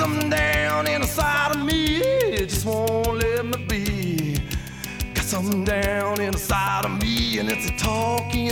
something down inside of me, it just won't let me be. Got something down inside of me, and it's a talking